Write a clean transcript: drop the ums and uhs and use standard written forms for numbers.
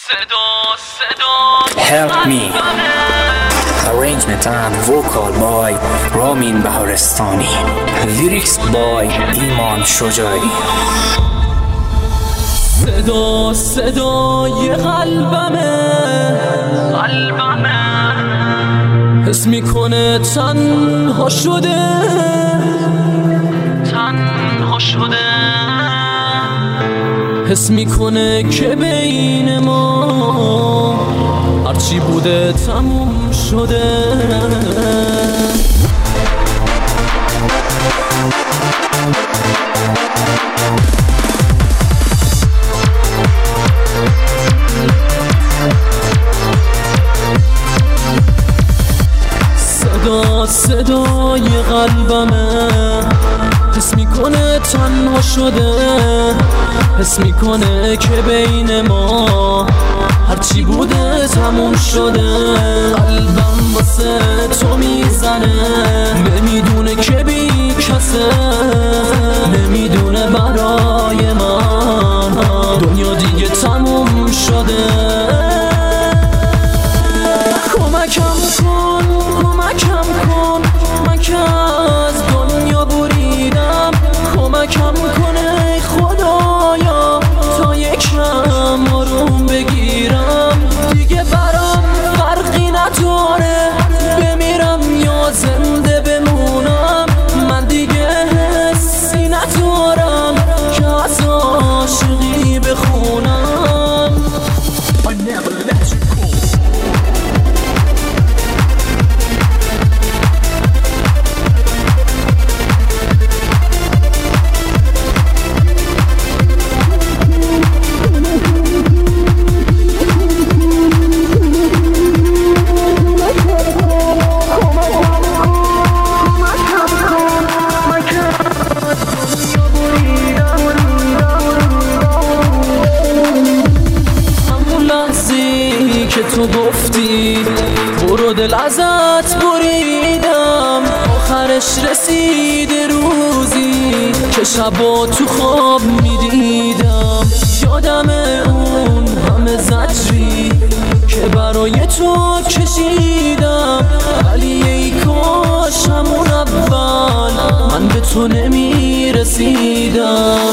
Help Me. Arrangement and vocal by Ramin Baharestani. Lyrics by ایمان شجاعی. صدای قلبمه حس میکنه تنها شده حس میکنه که بین ما هرچی بوده تموم شده صدای قلبمه حس میکنه تنها شده حس میکنه که بین ما هرچی بوده تموم شده قلبم واسه تو میزنه نمیدونه که بی کسه نمیدونه برای من دنیا دیگه تموم شده کمکم کن من که از دنیا بریدم کمکم کنه خدایا تا یکم آروم بگیرم دیگه برام فرقی نداره بمیرم یا زنده بمونم من دیگه حسی ندارم که از عاشقی بخونم I never let you go. که تو گفتی برو دل ازت بریدم آخرش رسید روزی که شبا تو خواب میدیدم یادم اون همه زجری که برای تو کشیدم ولی ای کاش همون اول من به تو نمیرسیدم